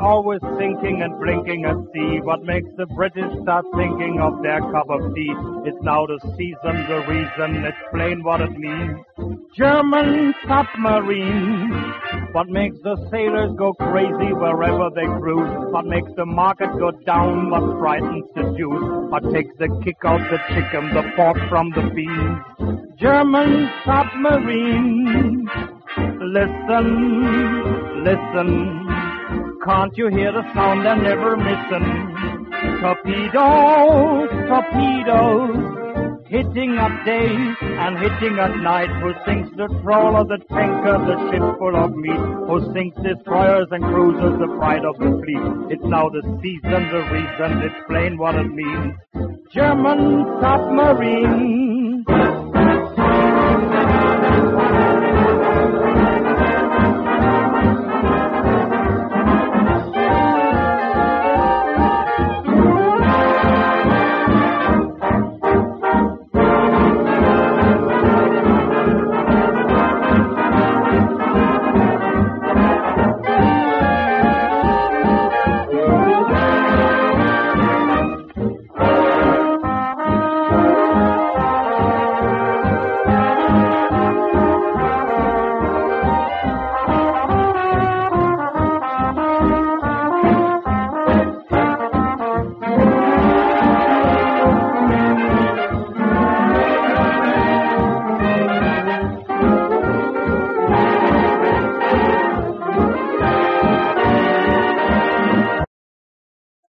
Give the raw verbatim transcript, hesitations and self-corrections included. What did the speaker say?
always sinking and blinking at sea. What makes the British start thinking of their cup of tea? It's now the season, the reason, explain what it means. German submarines. What makes the sailors go crazy wherever they cruise? What makes the market go down? What frightens the Jews? What takes the kick out the chicken, the pork from the beans? German submarines. Listen, listen. Can't you hear the sound they're never missing? Torpedoes, torpedoes. Hitting at day and hitting at night. Who sinks the trawler, the tanker, the ship full of meat? Who sinks destroyers and cruisers, the pride of the fleet? It's now the season, the reason, explain what it means. German submarine.